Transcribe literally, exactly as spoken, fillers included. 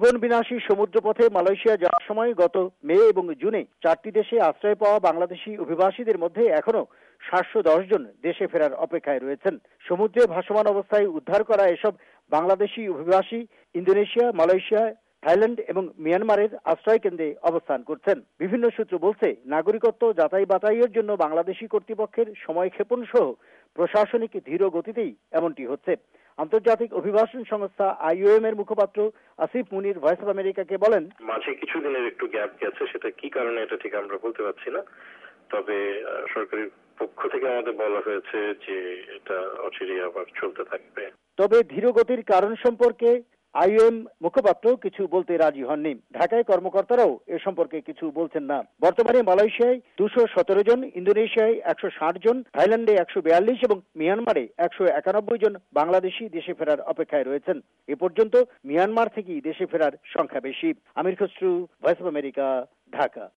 জীবন বিনাশী সমুদ্রপথে মালয়েশিয়া যাওয়ার সময় গত মে এবং জুনে চারটি দেশে আশ্রয় পাওয়া বাংলাদেশি অভিবাসীদের মধ্যে এখনো সাতশো দশ জন দেশে ফেরার অপেক্ষায় রয়েছেন। সমুদ্রে ভাসমান অবস্থায় উদ্ধার করা এসব বাংলাদেশি অভিবাসী ইন্দোনেশিয়া, মালয়েশিয়া, থাইল্যান্ড এবং মিয়ানমারের আশ্রয় কেন্দ্রে অবস্থান করছেন। বিভিন্ন সূত্র বলছে, নাগরিকত্ব যাচাই বাছাইয়ের জন্য বাংলাদেশি কর্তৃপক্ষের সময়ক্ষেপণ সহ প্রশাসনিক ধীর গতিতেই এমনটি হচ্ছে। আন্তর্জাতিক অভিবাসন সংস্থা আইওএম এর মুখপাত্র আসিফ মুনির ভয়েস অব আমেরিকাকে বলেন, মাঝে কিছুদিনের একটু গ্যাপ গেছে, সেটা কি কারণে এটা ঠিক আমরা বলতে পারছি না। তবে সরকারি পক্ষ থেকে আমাদের বলা হয়েছে যে এটা অচিরেই আবার চলতে থাকবে। তবে ধীরগতির কারণ সম্পর্কে আইওএম মুখপাত্র কিছু বলতে রাজি হননি। ঢাকায় কর্মকর্তারাও এ সম্পর্কে কিছু বলছেন না। বর্তমানে মালয়েশিয়ায় দুশো সতেরো জন, ইন্দোনেশিয়ায় একশো ষাট জন, থাইল্যান্ডে একশো বিয়াল্লিশ এবং মিয়ানমারে একশো একানব্বই জন বাংলাদেশি দেশে ফেরার অপেক্ষায় রয়েছেন। এ পর্যন্ত মিয়ানমার থেকেই দেশে ফেরার সংখ্যা বেশি। Amir Khasru, voice of America, Dhaka.